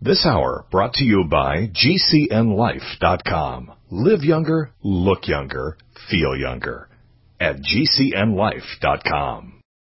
This hour brought to you by GCNLife.com. Live younger, look younger, feel younger. At GCNLife.com.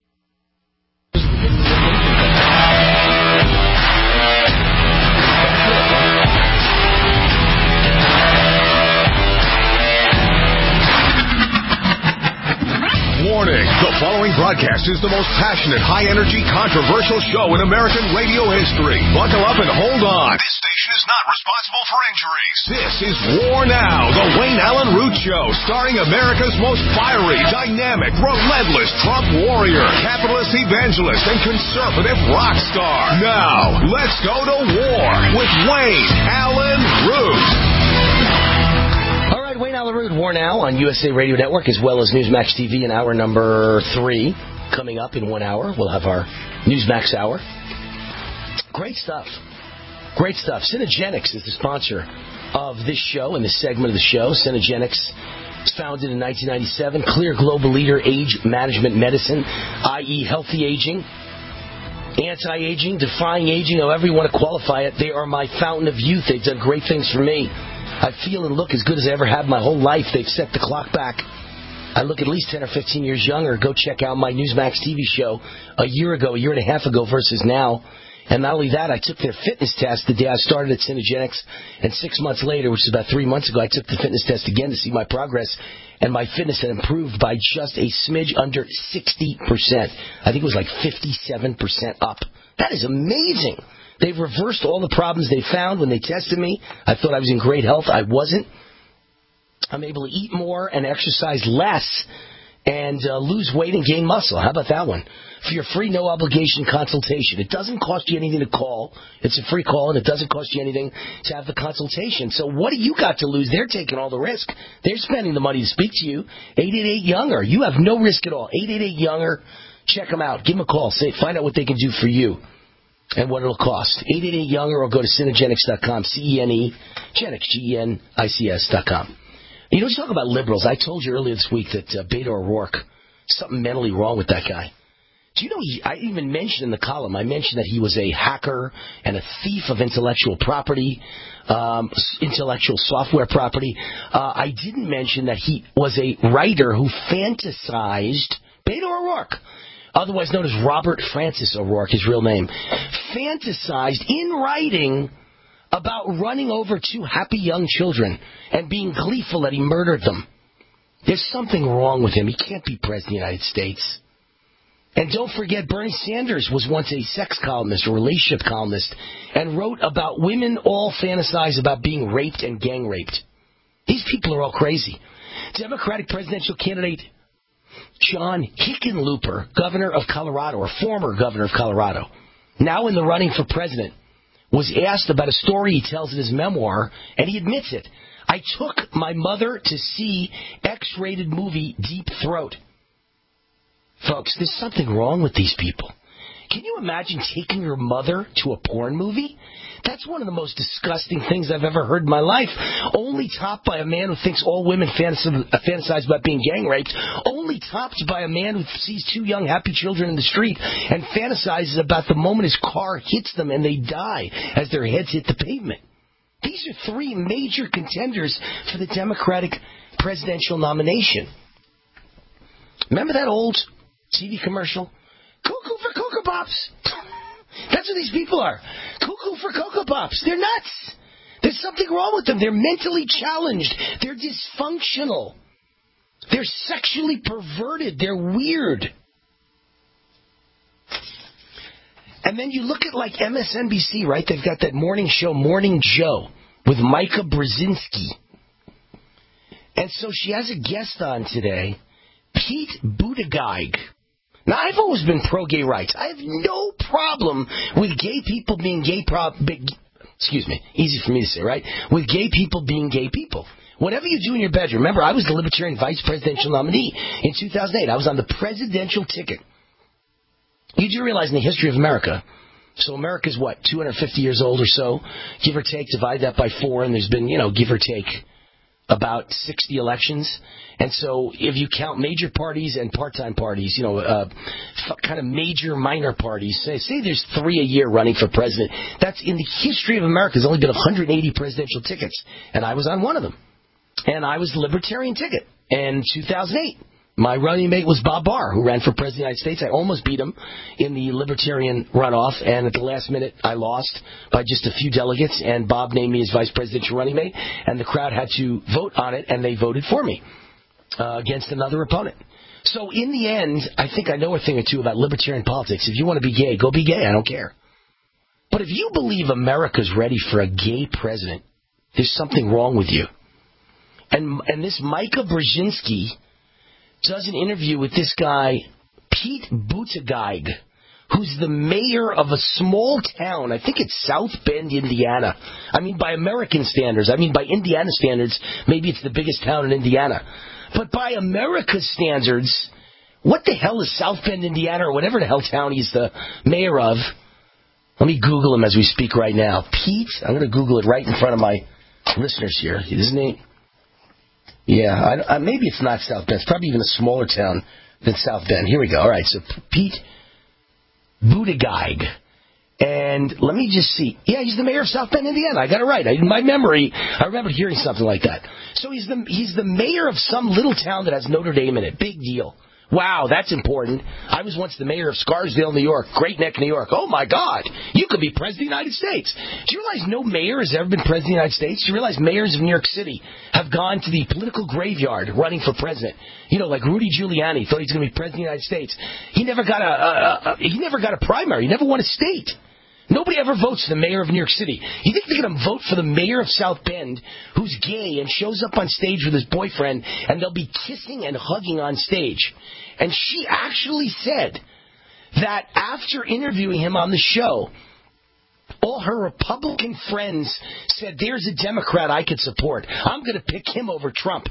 Warning, the following broadcast is the most passionate, high-energy, controversial show in American radio history. Buckle up and hold on. This station is not responsible for injuries. This is War Now, the Wayne Allen Root Show, starring America's most fiery, dynamic, relentless Trump warrior, capitalist evangelist, and conservative rock star. Now, let's go to war with Wayne Allen Root. Wayne Allen Root, War Now on USA Radio Network, as well as Newsmax TV in hour number 3. Coming up in 1 hour, we'll have our Newsmax hour. Great stuff. Great stuff. Synergenics is the sponsor of this show and this segment of the show. Synergenics was founded in 1997. Clear global leader, age management medicine, i.e. healthy aging, anti-aging, defying aging, however you want to qualify it. They are my fountain of youth. They've done great things for me. I feel and look as good as I ever have my whole life. They've set the clock back. I look at least 10 or 15 years younger. Go check out my Newsmax TV show a year and a half ago versus now. And not only that, I took their fitness test the day I started at Synergenics. And 6 months later, which is about 3 months ago, I took the fitness test again to see my progress. And my fitness had improved by just a smidge under 60%. I think it was like 57% up. That is amazing. They've reversed all the problems they found when they tested me. I thought I was in great health. I wasn't. I'm able to eat more and exercise less and lose weight and gain muscle. How about that one? For your free, no-obligation consultation. It doesn't cost you anything to call. It's a free call, and it doesn't cost you anything to have the consultation. So what do you got to lose? They're taking all the risk. They're spending the money to speak to you. 888-YOUNGER. You have no risk at all. 888-YOUNGER. Check them out. Give them a call. Find out what they can do for you and what it'll cost. 888-YOUNGER, or go to Synergenics.com, C-E-N-E, Genics, G-E-N-I-C-S.com. You know, you talk about liberals. I told you earlier this week that Beto O'Rourke, something mentally wrong with that guy. Do you know, I even mentioned in the column, I mentioned that he was a hacker and a thief of intellectual property, intellectual software property. I didn't mention that he was a writer who fantasized, Beto O'Rourke, otherwise known as Robert Francis O'Rourke, his real name, fantasized in writing about running over 2 happy young children and being gleeful that he murdered them. There's something wrong with him. He can't be president of the United States. And don't forget, Bernie Sanders was once a sex columnist, a relationship columnist, and wrote about women all fantasize about being raped and gang raped. These people are all crazy. Democratic presidential candidate John Hickenlooper, governor of Colorado, or former governor of Colorado, now in the running for president, was asked about a story he tells in his memoir, and he admits it. I took my mother to see X-rated movie Deep Throat. Folks, there's something wrong with these people. Can you imagine taking your mother to a porn movie? That's one of the most disgusting things I've ever heard in my life. Only topped by a man who thinks all women fantasize about being gang raped. Only topped by a man who sees 2 young happy children in the street and fantasizes about the moment his car hits them and they die as their heads hit the pavement. These are 3 major contenders for the Democratic presidential nomination. Remember that old TV commercial? Cuckoo for Cocoa Pops. That's what these people are. Cuckoo for Cocoa Pops. They're nuts. There's something wrong with them. They're mentally challenged. They're dysfunctional. They're sexually perverted. They're weird. And then you look at like MSNBC, right? They've got that morning show, Morning Joe, with Micah Brzezinski. And so she has a guest on today, Pete Buttigieg. Now, I've always been pro-gay rights. I have no problem with gay people being easy for me to say, right? With gay people being gay people. Whatever you do in your bedroom. Remember, I was the Libertarian vice presidential nominee in 2008. I was on the presidential ticket. You do realize in the history of America, so America's what, 250 years old or so, give or take, divide that by 4, and there's been, give or take, about 60 elections. And so if you count major parties and part-time parties, kind of major minor parties, say there's 3 a year running for president, that's in the history of America. There's only been 180 presidential tickets, and I was on one of them. And I was the Libertarian ticket in 2008. My running mate was Bob Barr, who ran for president of the United States. I almost beat him in the Libertarian runoff, and at the last minute, I lost by just a few delegates, and Bob named me his vice presidential running mate, and the crowd had to vote on it, and they voted for me against another opponent. So in the end, I think I know a thing or two about libertarian politics. If you want to be gay, go be gay. I don't care. But if you believe America's ready for a gay president, there's something wrong with you. And this Micah Brzezinski does an interview with this guy, Pete Buttigieg, who's the mayor of a small town. I think it's South Bend, Indiana. I mean, by American standards. I mean, by Indiana standards, maybe it's the biggest town in Indiana. But by America's standards, what the hell is South Bend, Indiana, or whatever the hell town he's the mayor of? Let me Google him as we speak right now. Pete, I'm going to Google it right in front of my listeners here. Isn't he? Yeah, maybe it's not South Bend. It's probably even a smaller town than South Bend. Here we go. All right, so Pete Buttigieg. And let me just see. Yeah, he's the mayor of South Bend, Indiana. I got it right. In my memory, I remember hearing something like that. So he's the mayor of some little town that has Notre Dame in it. Big deal. Wow, that's important. I was once the mayor of Scarsdale, New York. Great Neck, New York. Oh, my God. You could be president of the United States. Do you realize no mayor has ever been president of the United States? Do you realize mayors of New York City have gone to the political graveyard running for president? You know, like Rudy Giuliani thought he was going to be president of the United States. He never got a primary. He never won a state. Nobody ever votes for the mayor of New York City. You think they're going to vote for the mayor of South Bend, who's gay and shows up on stage with his boyfriend, and they'll be kissing and hugging on stage? And she actually said that after interviewing him on the show, all her Republican friends said, there's a Democrat I could support. I'm going to pick him over Trump.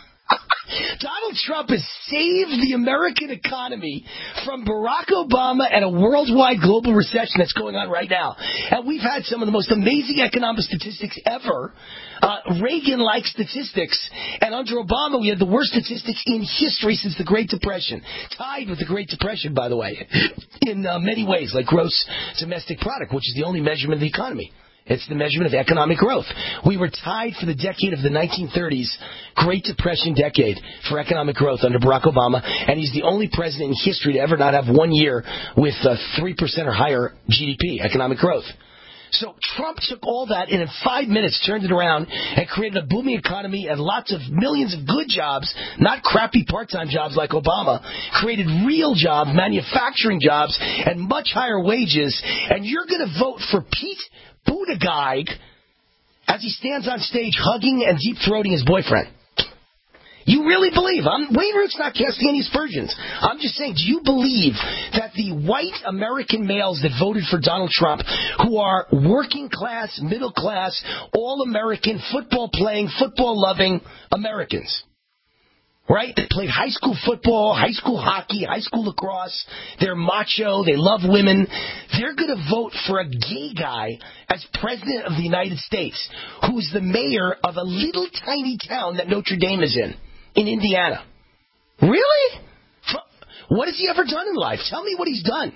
Donald Trump has saved the American economy from Barack Obama and a worldwide global recession that's going on right now. And we've had some of the most amazing economic statistics ever. Reagan-like statistics. And under Obama, we had the worst statistics in history since the Great Depression. Tied with the Great Depression, by the way, in many ways, like gross domestic product, which is the only measurement of the economy. It's the measurement of economic growth. We were tied for the decade of the 1930s, Great Depression decade, for economic growth under Barack Obama, and he's the only president in history to ever not have 1 year with 3% or higher GDP, economic growth. So Trump took all that and in 5 minutes turned it around and created a booming economy and lots of millions of good jobs, not crappy part-time jobs like Obama, created real jobs, manufacturing jobs, and much higher wages. And you're going to vote for Pete Buttigieg as he stands on stage hugging and deep-throating his boyfriend. You really believe? Wayne Root's not casting any aspersions. I'm just saying, do you believe that the white American males that voted for Donald Trump, who are working class, middle class, all-American, football-playing, football-loving Americans, right? They played high school football, high school hockey, high school lacrosse. They're macho. They love women. They're going to vote for a gay guy as president of the United States, who's the mayor of a little tiny town that Notre Dame is in Indiana. Really? What has he ever done in life? Tell me what he's done.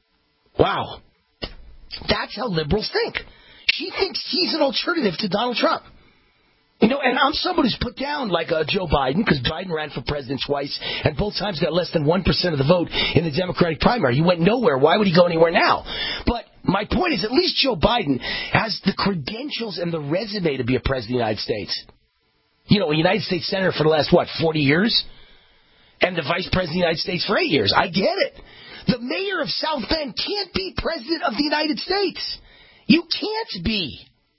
Wow. That's how liberals think. She thinks he's an alternative to Donald Trump. You know, and I'm someone who's put down like Joe Biden, because Biden ran for president twice, and both times got less than 1% of the vote in the Democratic primary. He went nowhere. Why would he go anywhere now? But my point is, at least Joe Biden has the credentials and the resume to be a president of the United States. You know, a United States senator for the last, 40 years? And the vice president of the United States for 8 years. I get it. The mayor of South Bend can't be president of the United States. You can't be.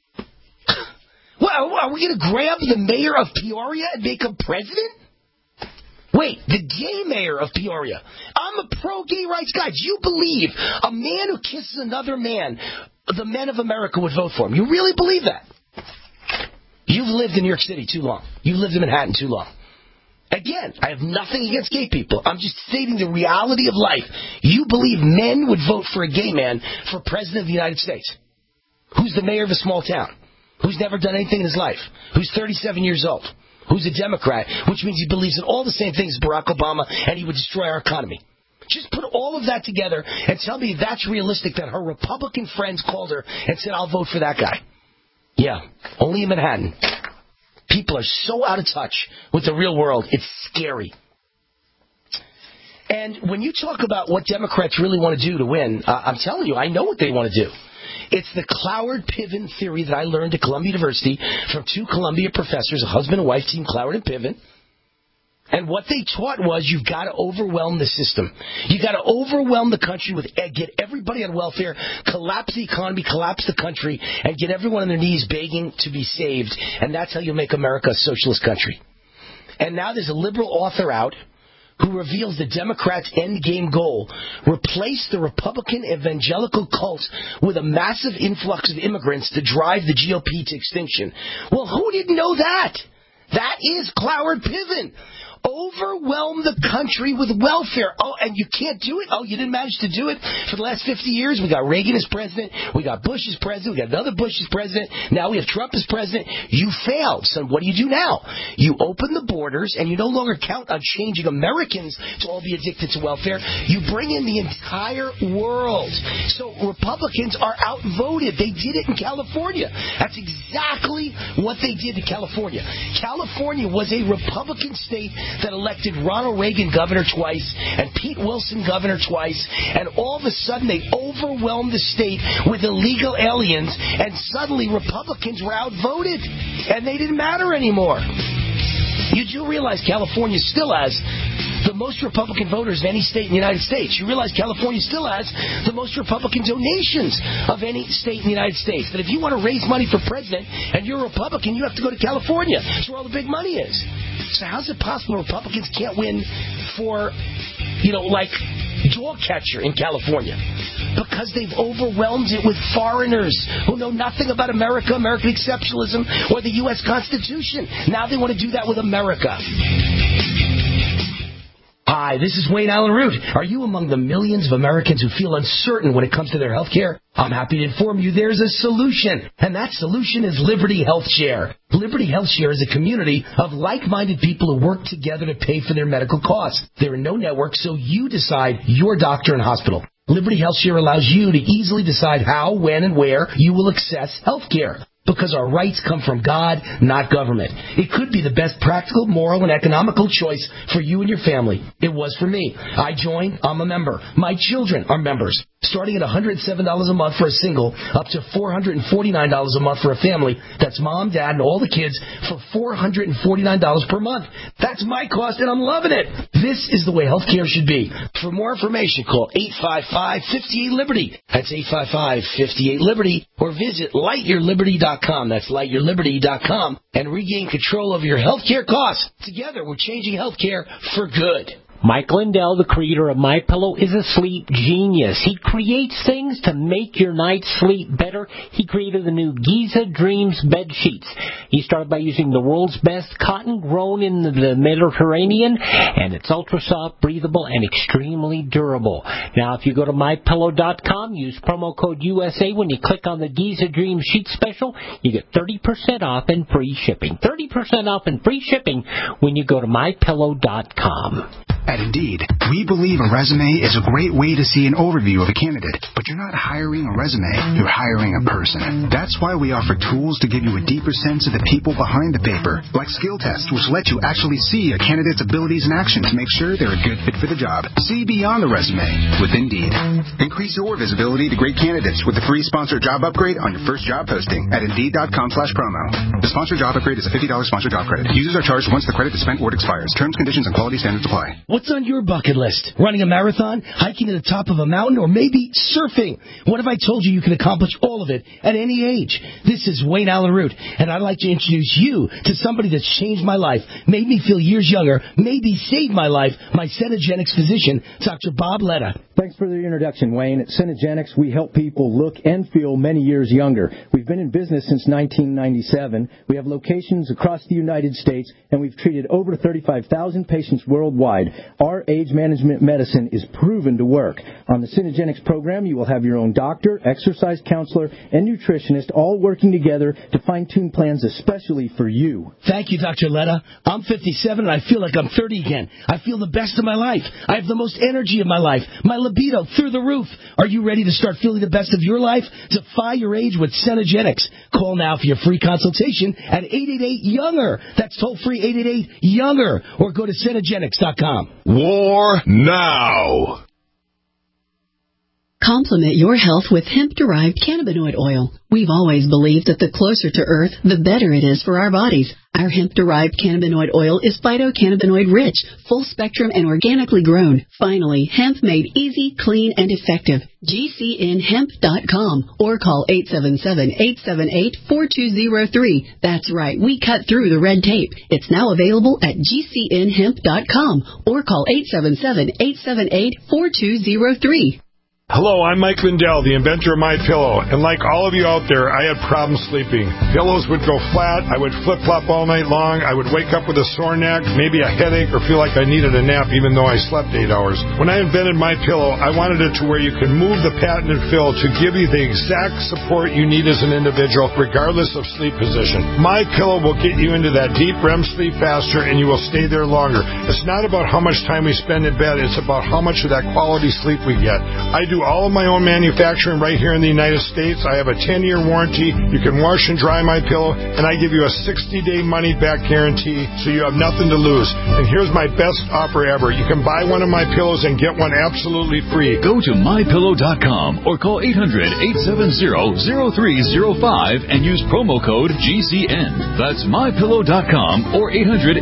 Well, are we going to grab the mayor of Peoria and make him president? Wait, the gay mayor of Peoria. I'm a pro-gay rights guy. Do you believe a man who kisses another man, the men of America would vote for him? You really believe that? You've lived in New York City too long. You've lived in Manhattan too long. Again, I have nothing against gay people. I'm just stating the reality of life. You believe men would vote for a gay man for president of the United States, who's the mayor of a small town, who's never done anything in his life, who's 37 years old, who's a Democrat, which means he believes in all the same things as Barack Obama, and he would destroy our economy. Just put all of that together and tell me that's realistic that her Republican friends called her and said, I'll vote for that guy. Yeah, only in Manhattan. People are so out of touch with the real world, it's scary. And when you talk about what Democrats really want to do to win, I'm telling you, I know what they want to do. It's the Cloward-Piven theory that I learned at Columbia University from two Columbia professors, a husband and wife team, Cloward and Piven. And what they taught was you've got to overwhelm the system. You've got to overwhelm the country with get everybody on welfare, collapse the economy, collapse the country, and get everyone on their knees begging to be saved. And that's how you make America a socialist country. And now there's a liberal author out who reveals the Democrats' endgame goal: replace the Republican evangelical cult with a massive influx of immigrants to drive the GOP to extinction. Well, who didn't know that? That is Cloward-Piven. Overwhelm the country with welfare. Oh, and you can't do it? Oh, you didn't manage to do it for the last 50 years? We got Reagan as president. We got Bush as president. We got another Bush as president. Now we have Trump as president. You failed. So what do you do now? You open the borders, and you no longer count on changing Americans to all be addicted to welfare. You bring in the entire world. So Republicans are outvoted. They did it in California. That's exactly what they did in California. California was a Republican state that elected Ronald Reagan governor twice and Pete Wilson governor twice, and all of a sudden they overwhelmed the state with illegal aliens, and suddenly Republicans were outvoted, and they didn't matter anymore. You do realize California still has the most Republican voters of any state in the United States. You realize California still has the most Republican donations of any state in the United States. That if you want to raise money for president and you're a Republican, you have to go to California. That's where all the big money is. So how's it possible Republicans can't win for, like dog catcher in California? Because they've overwhelmed it with foreigners who know nothing about America, American exceptionalism, or the U.S. Constitution. Now they want to do that with America. Hi, this is Wayne Allen Root. Are you among the millions of Americans who feel uncertain when it comes to their health care? I'm happy to inform you there's a solution, and that solution is Liberty Health Share. Liberty Health Share is a community of like-minded people who work together to pay for their medical costs. There are no networks, so you decide your doctor and hospital. Liberty Health Share allows you to easily decide how, when, and where you will access health care. Because our rights come from God, not government. It could be the best practical, moral, and economical choice for you and your family. It was for me. I joined. I'm a member. My children are members. Starting at $107 a month for a single, up to $449 a month for a family. That's mom, dad, and all the kids for $449 per month. That's my cost, and I'm loving it. This is the way healthcare should be. For more information, call 855-58-LIBERTY. That's 855-58-LIBERTY. Or visit lightyourliberty.com. That's lightyourliberty.com. And regain control over your healthcare costs. Together, we're changing healthcare for good. Mike Lindell, the creator of MyPillow, is a sleep genius. He creates things to make your night's sleep better. He created the new Giza Dreams bed sheets. He started by using the world's best cotton grown in the Mediterranean, and it's ultra soft, breathable, and extremely durable. Now, if you go to MyPillow.com, use promo code USA. When you click on the Giza Dreams sheet special, you get 30% off and free shipping. 30% off and free shipping when you go to MyPillow.com. At Indeed, we believe a resume is a great way to see an overview of a candidate, but you're not hiring a resume, you're hiring a person. That's why we offer tools to give you a deeper sense of the people behind the paper, like skill tests, which let you actually see a candidate's abilities in action to make sure they're a good fit for the job. See beyond the resume with Indeed. Increase your visibility to great candidates with the free sponsored job upgrade on your first job posting at Indeed.com/promo. The sponsored job upgrade is a $50 sponsored job credit. Users are charged once the credit is spent or it expires. Terms, conditions, and quality standards apply. What's on your bucket list? Running a marathon, hiking to the top of a mountain, or maybe surfing? What if I told you can accomplish all of it at any age? This is Wayne Allen Root, and I'd like to introduce you to somebody that's changed my life, made me feel years younger, maybe saved my life, my Cenegenics physician, Dr. Bob Letta. Thanks for the introduction, Wayne. At Cenegenics, we help people look and feel many years younger. We've been in business since 1997. We have locations across the United States, and we've treated over 35,000 patients worldwide. Our age management medicine is proven to work. On the Synergenics program, you will have your own doctor, exercise counselor, and nutritionist all working together to fine-tune plans especially for you. Thank you, Dr. Letta. I'm 57 and I feel like I'm 30 again. I feel the best of my life. I have the most energy of my life. My libido through the roof. Are you ready to start feeling the best of your life? Defy your age with Synergenics. Call now for your free consultation at 888-YOUNGER. That's toll-free 888-YOUNGER. Or go to Synergenics.com. War now. Complement your health with hemp-derived cannabinoid oil. We've always believed that the closer to Earth, the better it is for our bodies. Our hemp-derived cannabinoid oil is phytocannabinoid-rich, full-spectrum, and organically grown. Finally, hemp made easy, clean, and effective. GCNhemp.com or call 877-878-4203. That's right, we cut through the red tape. It's now available at GCNhemp.com or call 877-878-4203. Hello, I'm Mike Lindell, the inventor of MyPillow, and like all of you out there, I had problems sleeping. Pillows would go flat, I would flip-flop all night long, I would wake up with a sore neck, maybe a headache, or feel like I needed a nap even though I slept 8 hours. When I invented MyPillow, I wanted it to where you could move the patented fill to give you the exact support you need as an individual, regardless of sleep position. MyPillow will get you into that deep REM sleep faster, and you will stay there longer. It's not about how much time we spend in bed, it's about how much of that quality sleep we get. I do all of my own manufacturing right here in the United States. I have a 10-year warranty. You can wash and dry my pillow, and I give you a 60-day money-back guarantee, so you have nothing to lose. And here's my best offer ever. You can buy one of my pillows and get one absolutely free. Go to MyPillow.com or call 800-870-0305 and use promo code GCN. That's MyPillow.com or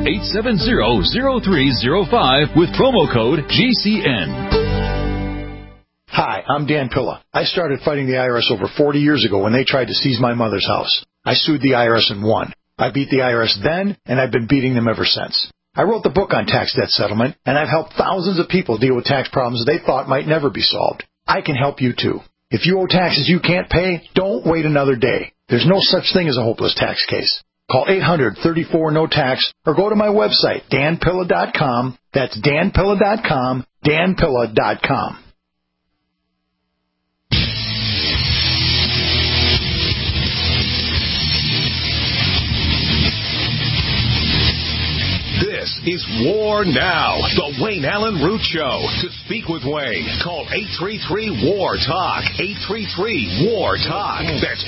800-870-0305 with promo code GCN. Hi, I'm Dan Pilla. I started fighting the IRS over 40 years ago when they tried to seize my mother's house. I sued the IRS and won. I beat the IRS then, and I've been beating them ever since. I wrote the book on tax debt settlement, and I've helped thousands of people deal with tax problems they thought might never be solved. I can help you too. If you owe taxes you can't pay, don't wait another day. There's no such thing as a hopeless tax case. Call 800-34-NO-TAX or go to my website, danpilla.com. That's danpilla.com, danpilla.com. This is War Now, the Wayne Allen Root Show. To speak with Wayne, call 833-WAR-TALK, 833-WAR-TALK. That's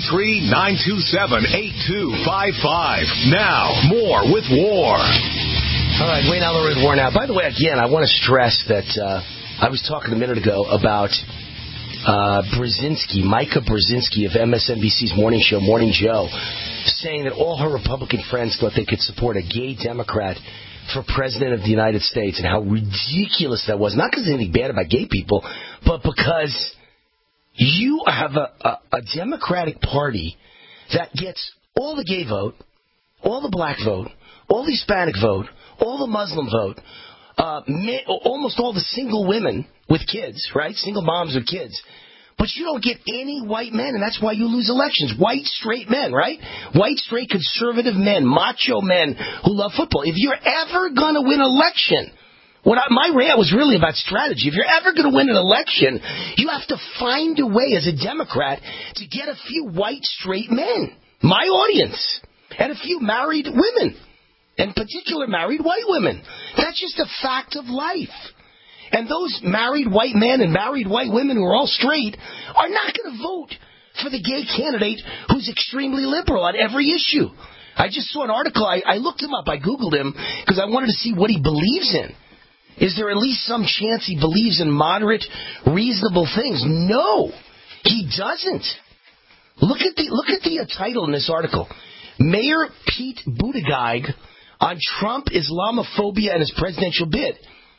833-927-8255. Now, more with War. All right, Wayne Allen Root, War Now. By the way, again, I want to stress that I was talking a minute ago about Brzezinski, Micah Brzezinski of MSNBC's Morning Show, Morning Joe, saying that all her Republican friends thought they could support a gay Democrat for president of the United States, and how ridiculous that was. Not because there's anything bad about gay people, but because you have a Democratic Party that gets all the gay vote, all the black vote, all the Hispanic vote, all the Muslim vote, almost all the single women with kids, right? Single moms with kids. But you don't get any white men, and that's why you lose elections. White, straight men, right? White, straight, conservative men, macho men who love football. If you're ever going to win an election, my rant was really about strategy. If you're ever going to win an election, you have to find a way as a Democrat to get a few white, straight men, my audience, and a few married women, in particular married white women. That's just a fact of life. And those married white men and married white women who are all straight are not going to vote for the gay candidate who's extremely liberal on every issue. I just saw an article. I looked him up. I Googled him because I wanted to see what he believes in. Is there at least some chance he believes in moderate, reasonable things? No, he doesn't. Look at the title in this article. Mayor Pete Buttigieg on Trump, Islamophobia, and his presidential bid.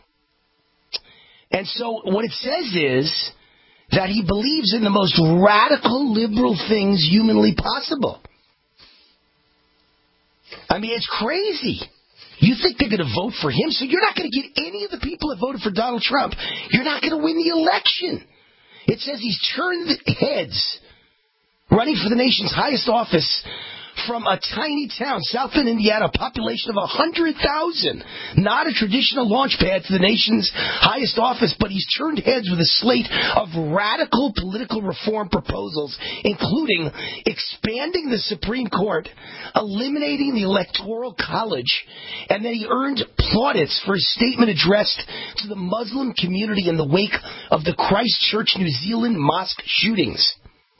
And so what it says is that he believes in the most radical liberal things humanly possible. I mean, it's crazy. You think they're going to vote for him, so you're not going to get any of the people that voted for Donald Trump. You're not going to win the election. It says he's turned heads, running for the nation's highest office from a tiny town, South Bend, Indiana, a population of 100,000. Not a traditional launch pad to the nation's highest office, but he's turned heads with a slate of radical political reform proposals, including expanding the Supreme Court, eliminating the Electoral College, and then he earned plaudits for his statement addressed to the Muslim community in the wake of the Christchurch, New Zealand mosque shootings.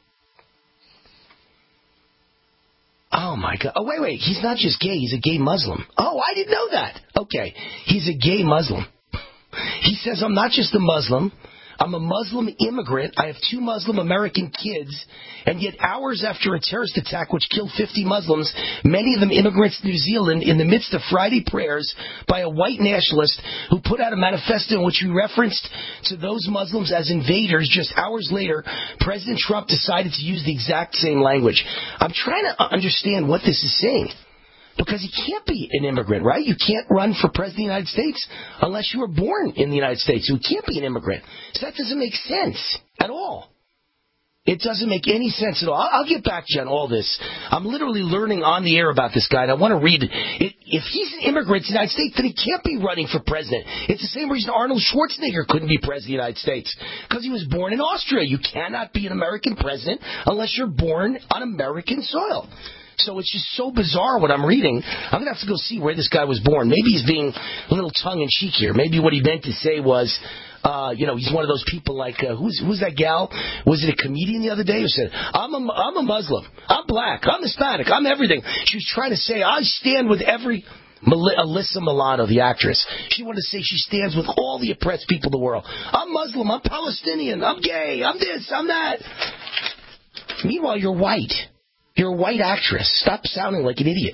Oh, my God. Oh, wait. He's not just gay. He's a gay Muslim. Oh, I didn't know that. Okay. He's a gay Muslim. He says, I'm not just a Muslim. I'm a Muslim immigrant. I have 2 Muslim American kids. And yet hours after a terrorist attack which killed 50 Muslims, many of them immigrants to New Zealand, in the midst of Friday prayers by a white nationalist who put out a manifesto in which he referenced to those Muslims as invaders, just hours later, President Trump decided to use the exact same language. I'm trying to understand what this is saying. Because he can't be an immigrant, right? You can't run for president of the United States unless you were born in the United States. So he can't be an immigrant. So that doesn't make sense at all. It doesn't make any sense at all. I'll get back to you on all this. I'm literally learning on the air about this guy, and I want to read it. If he's an immigrant to the United States, then he can't be running for president. It's the same reason Arnold Schwarzenegger couldn't be president of the United States, because he was born in Austria. You cannot be an American president unless you're born on American soil. So it's just so bizarre what I'm reading. I'm going to have to go see where this guy was born. Maybe he's being a little tongue-in-cheek here. Maybe what he meant to say was, he's one of those people like, who's that gal? Was it a comedian the other day who said, I'm a Muslim, I'm black, I'm Hispanic, I'm everything. She was trying to say, I stand with every... Alyssa Milano, the actress. She wanted to say she stands with all the oppressed people in the world. I'm Muslim, I'm Palestinian, I'm gay, I'm this, I'm that. Meanwhile, you're white. You're a white actress. Stop sounding like an idiot.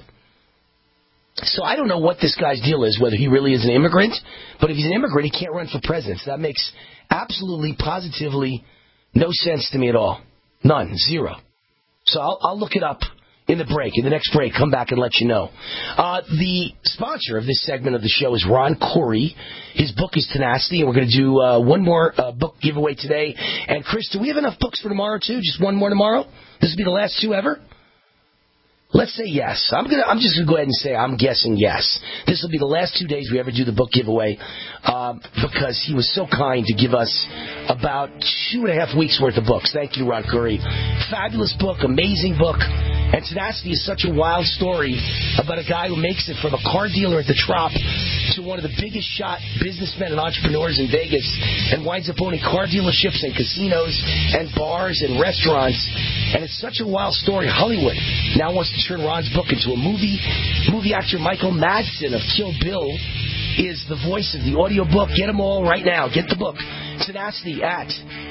So I don't know what this guy's deal is, whether he really is an immigrant. But if he's an immigrant, he can't run for president. So that makes absolutely, positively no sense to me at all. None. Zero. So I'll look it up in the break. In the next break, come back and let you know. The sponsor of this segment of the show is Ron Corey. His book is Tenacity, and we're going to do one more book giveaway today. And, Chris, do we have enough books for tomorrow, too? Just one more tomorrow? This will be the last 2 ever? Let's say yes. I'm just going to go ahead and say I'm guessing yes. This will be the last 2 days we ever do the book giveaway because he was so kind to give us about 2.5 weeks worth of books. Thank you, Ron Curry. Fabulous book, amazing book. And Tenacity is such a wild story about a guy who makes it from a car dealer at the Trop to one of the biggest shot businessmen and entrepreneurs in Vegas and winds up owning car dealerships and casinos and bars and restaurants. And it's such a wild story. Hollywood now wants to turn Ron's book into a movie. Movie actor Michael Madsen of Kill Bill is the voice of the audiobook. Get them all right now. Get the book. Tenacity at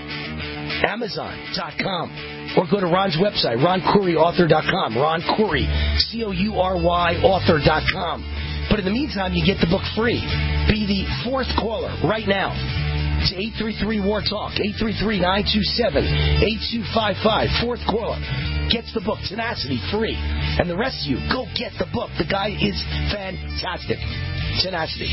Amazon.com. Or go to Ron's website, RonCouryAuthor.com. Ron Coury, Coury, author.com. But in the meantime, you get the book free. Be the 4th caller right now to 833-WAR-TALK, 833-927-8255. 4th caller gets the book, Tenacity, free. And the rest of you, go get the book. The guy is fantastic. Tenacity.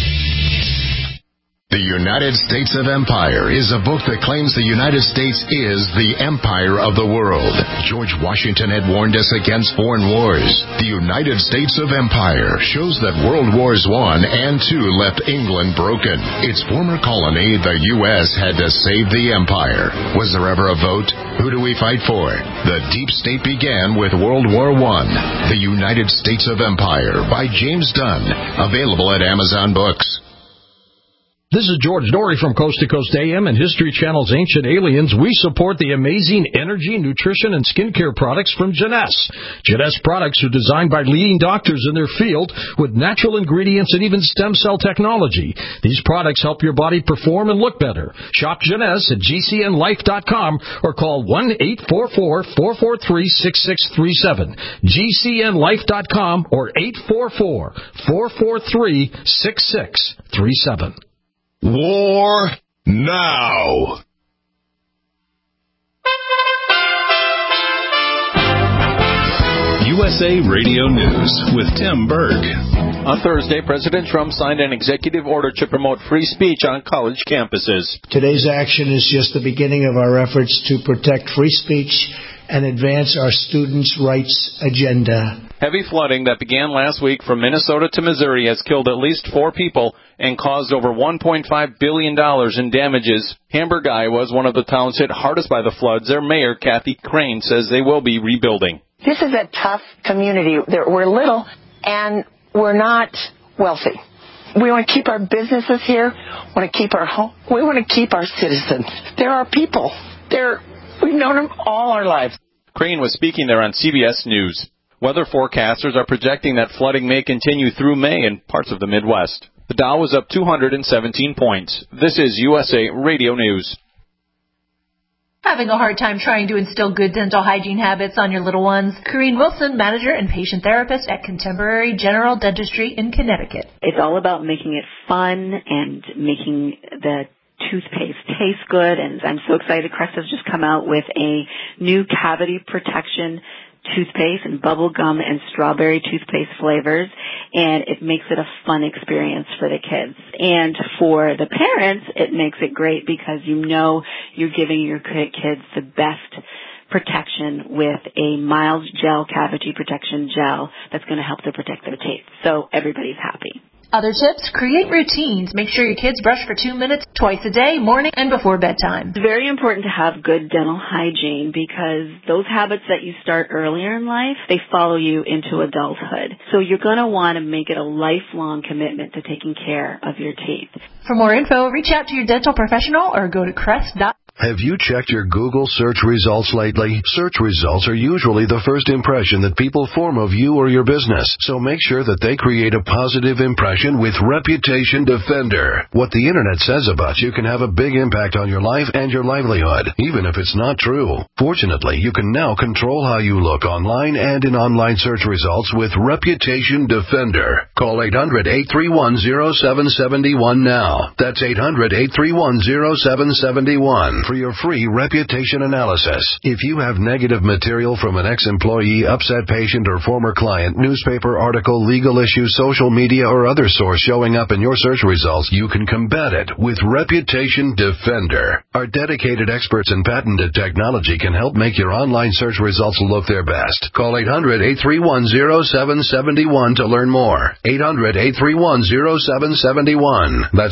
The United States of Empire is a book that claims the United States is the empire of the world. George Washington had warned us against foreign wars. The United States of Empire shows that World Wars I and II left England broken. Its former colony, the U.S., had to save the empire. Was there ever a vote? Who do we fight for? The deep state began with World War I. The United States of Empire by James Dunn. Available at Amazon Books. This is George Dory from Coast to Coast AM and History Channel's Ancient Aliens. We support the amazing energy, nutrition, and skincare products from Jeunesse. Jeunesse products are designed by leading doctors in their field with natural ingredients and even stem cell technology. These products help your body perform and look better. Shop Jeunesse at GCNlife.com or call 1-844-443-6637. GCNlife.com or 844-443-6637. War now. USA Radio News with Tim Berg. On Thursday, President Trump signed an executive order to promote free speech on college campuses. Today's action is just the beginning of our efforts to protect free speech and advance our students' rights agenda. Heavy flooding that began last week from Minnesota to Missouri has killed at least 4 people and caused over $1.5 billion in damages. Hamburg, Iowa is one of the towns hit hardest by the floods. Their mayor, Kathy Crane, says they will be rebuilding. This is a tough community. We're little and we're not wealthy. We want to keep our businesses here. We want to keep our home. We want to keep our citizens. They're our people. We've known them all our lives. Crane was speaking there on CBS News. Weather forecasters are projecting that flooding may continue through May in parts of the Midwest. The Dow was up 217 points. This is USA Radio News. Having a hard time trying to instill good dental hygiene habits on your little ones? Corrine Wilson, manager and patient therapist at Contemporary General Dentistry in Connecticut. It's all about making it fun and making the toothpaste taste good, and I'm so excited. Crest has just come out with a new cavity protection toothpaste and bubble gum and strawberry toothpaste flavors, and it makes it a fun experience for the kids. And for the parents, it makes it great because you know you're giving your kids the best protection with a mild gel cavity protection gel that's going to help to protect their teeth. So everybody's happy. Other tips, create routines. Make sure your kids brush for 2 minutes twice a day, morning and before bedtime. It's very important to have good dental hygiene because those habits that you start earlier in life, they follow you into adulthood. So you're going to want to make it a lifelong commitment to taking care of your teeth. For more info, reach out to your dental professional or go to crest.com. Have you checked your Google search results lately? Search results are usually the first impression that people form of you or your business, so make sure that they create a positive impression with Reputation Defender. What the internet says about you can have a big impact on your life and your livelihood, even if it's not true. Fortunately, you can now control how you look online and in online search results with Reputation Defender. Call 800-831-0771 now. That's 800-831-0771. For your free reputation analysis. If you have negative material from an ex-employee, upset patient, or former client, newspaper article, legal issue, social media, or other source showing up in your search results, you can combat it with Reputation Defender. Our dedicated experts in patented technology can help make your online search results look their best. Call 800-831-0771 to learn more. 800-831-0771. That's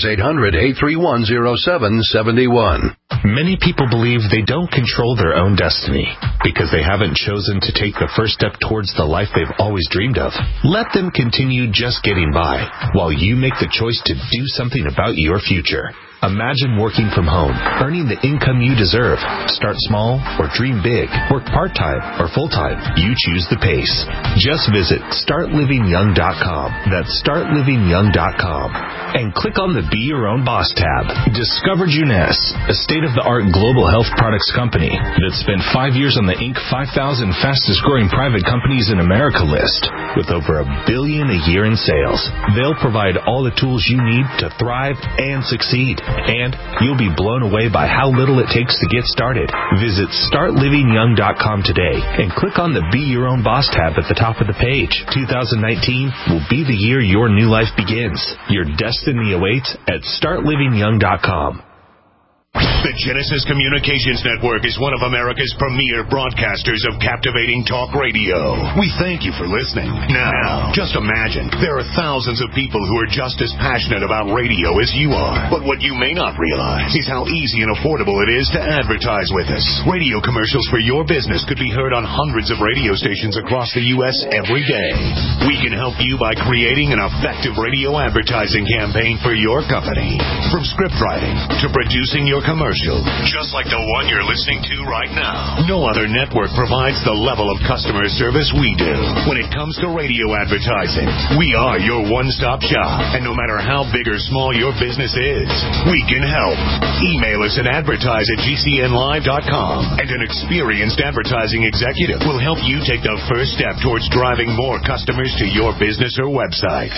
800-831-0771. Many people believe they don't control their own destiny because they haven't chosen to take the first step towards the life they've always dreamed of. Let them continue just getting by while you make the choice to do something about your future. Imagine working from home, earning the income you deserve. Start small or dream big. Work part-time or full-time. You choose the pace. Just visit StartLivingYoung.com. That's StartLivingYoung.com. And click on the Be Your Own Boss tab. Discover Juness, a state-of-the-art global health products company that spent 5 years on the Inc. 5,000 fastest-growing private companies in America list with over $1 billion a year in sales. They'll provide all the tools you need to thrive and succeed. And you'll be blown away by how little it takes to get started. Visit StartLivingYoung.com today and click on the Be Your Own Boss tab at the top of the page. 2019 will be the year your new life begins. Your destiny awaits at StartLivingYoung.com. The Genesis Communications Network is one of America's premier broadcasters of captivating talk radio. We thank you for listening. Now, just imagine, there are thousands of people who are just as passionate about radio as you are. But what you may not realize is how easy and affordable it is to advertise with us. Radio commercials for your business could be heard on hundreds of radio stations across the U.S. every day. We can help you by creating an effective radio advertising campaign for your company. From script writing to producing your commercial, just like the one you're listening to right now. No other network provides the level of customer service we do. When it comes to radio advertising, we are your one-stop shop. And no matter how big or small your business is, we can help. Email us at advertise@gcnlive.com, and an experienced advertising executive will help you take the first step towards driving more customers to your business or website.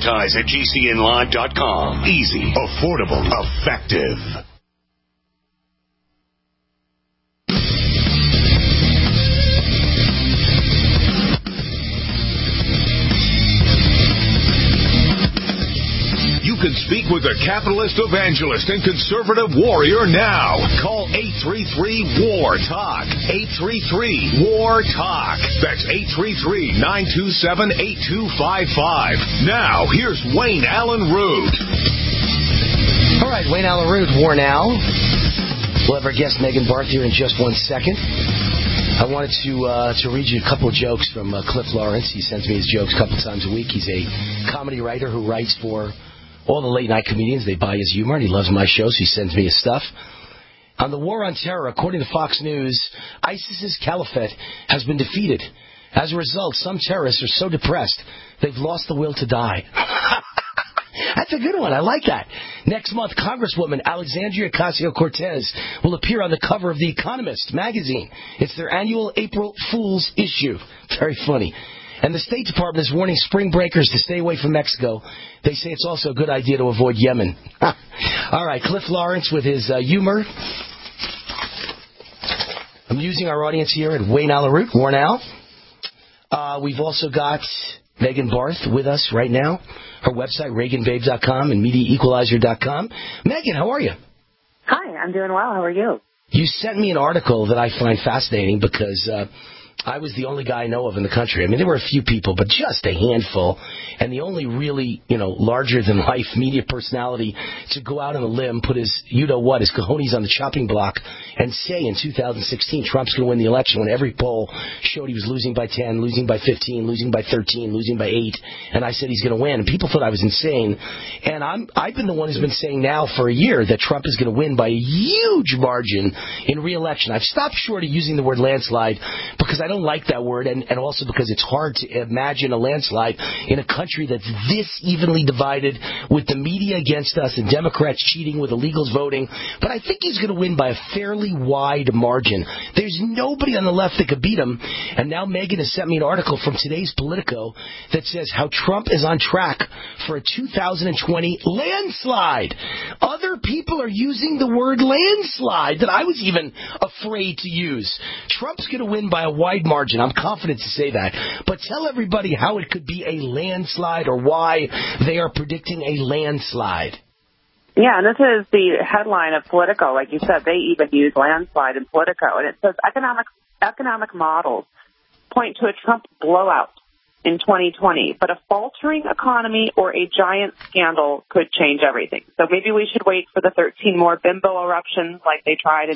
Advertise@gcnlive.com. Easy, affordable, effective. You can speak with the capitalist evangelist and conservative warrior now. Call 833-WAR-TALK. 833-WAR-TALK. That's 833-927-8255. Now, here's Wayne Allen Root. All right, Wayne Allen Root, War Now. We'll have our guest Megan Barth here in just 1 second. I wanted to read you a couple of jokes from Cliff Lawrence. He sends me his jokes a couple times a week. He's a comedy writer who writes for all the late-night comedians. They buy his humor, and he loves my show, so he sends me his stuff. On the war on terror, according to Fox News, ISIS's caliphate has been defeated. As a result, some terrorists are so depressed they've lost the will to die. That's a good one. I like that. Next month, Congresswoman Alexandria Ocasio-Cortez will appear on the cover of The Economist magazine. It's their annual April Fool's issue. Very funny. And the State Department is warning spring breakers to stay away from Mexico. They say it's also a good idea to avoid Yemen. All right, Cliff Lawrence with his humor. I'm using our audience here at Wayne Allen Root, War Now. We've also got Megan Barth with us right now. Her website, ReaganBabe.com and MediaEqualizer.com. Megan, how are you? Hi, I'm doing well. How are you? You sent me an article that I find fascinating because I was the only guy I know of in the country. I mean, there were a few people, but just a handful. And the only really, larger-than-life media personality to go out on a limb, put his, his cojones on the chopping block, and say in 2016 Trump's going to win the election when every poll showed he was losing by 10, losing by 15, losing by 13, losing by 8. And I said he's going to win. And people thought I was insane. And I've been the one who's been saying now for a year that Trump is going to win by a huge margin in re-election. I've stopped short of using the word landslide because I don't like that word, and also because it's hard to imagine a landslide in a country that's this evenly divided with the media against us and Democrats cheating with illegals voting. But I think he's going to win by a fairly wide margin. There's nobody on the left that could beat him. And now Megan has sent me an article from today's Politico that says how Trump is on track for a 2020 landslide. Other people are using the word landslide that I was even afraid to use. Trump's going to win by a wide margin. I'm confident to say that. But tell everybody how it could be a landslide or why they are predicting a landslide. Yeah, and this is the headline of Politico. Like you said, they even use landslide in Politico. And it says economic models point to a Trump blowout in 2020, but a faltering economy or a giant scandal could change everything. So maybe we should wait for the 13 more bimbo eruptions like they tried in